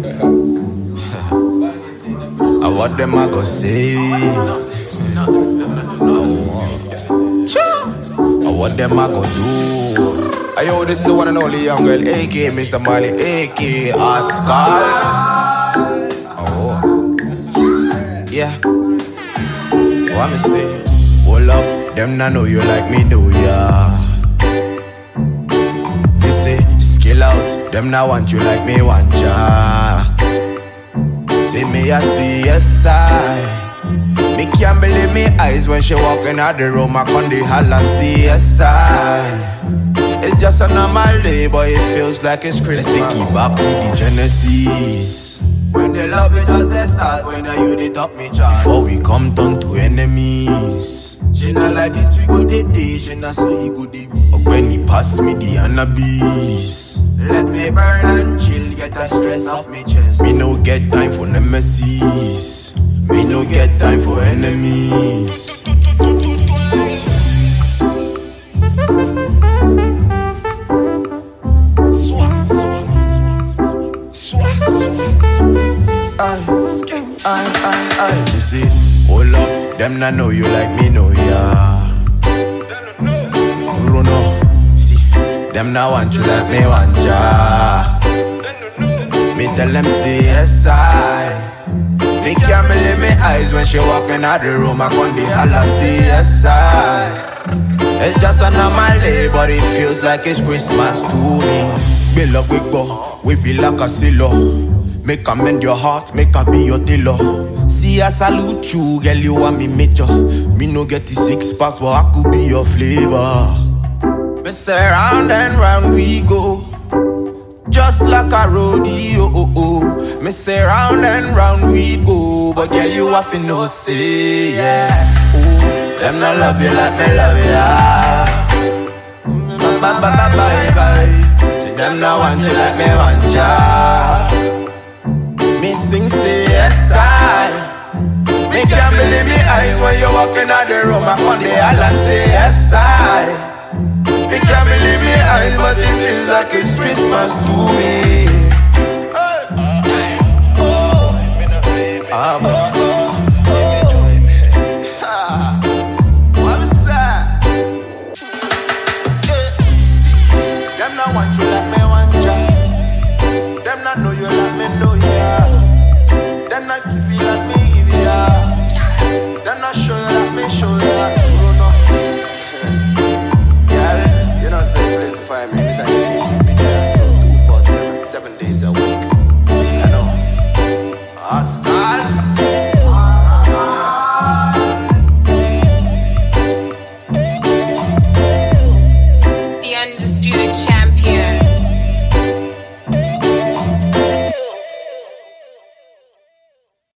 What them I go say? What them I go do? Ayo, this is the one and only young girl, A.K. Mr. Marley, A.K. Art Skull. Oh, yeah. What me say? Hold up, them not know you like me do, yeah. They say, skill out, them not want you like me want ya. Say me I see yes I. Me can't believe me eyes when she walking out the room. I can't holla see yes I. It's just a normal day, but it feels like it's Christmas. Let's take it back to the Genesis. When they love it just they start, when they you they top me charts. Before we come turn to enemies. She not like this, we go the day, she not so he go the be. But when he pass me the cannabis, let me burn and chill, get the stress off me chest. Me no get time for nemesis. Me no get time for enemies. I, you see, hold up, them not know you like me know ya. No, no, see, them not want you like me want ya. Me tell them say yes I. Me can't believe me eyes when she walking out the room. I can't holla say yes I. It's just a normal day, but it feels like it's Christmas to me. Build up big go, we feel like a silo. Make a mend your heart, make a be your dealer. See I salute you, girl, you want me major. Me no get the 6 packs, but I could be your flavor. Me say round and round we go, just like a rodeo. Me say round and round we go, but girl, you have to know say yeah. Ooh, them not love you like me love ya. Bye bye bye bye bye. See them not want you like me want ya. Me sing say yes I. Me can't believe me eyes when you walking out the room. I can't holla say yes I. Me can't believe me eyes, but it feels like it's Christmas to me. What was that? Them not want you like me want ya. Them not know you like me know ya. Them not give you like me give ya. Them not show you like me show ya. Girl, you know say place to find me anytime you need me there. So 2 4 7 7 days a week. I know. Hot Skull.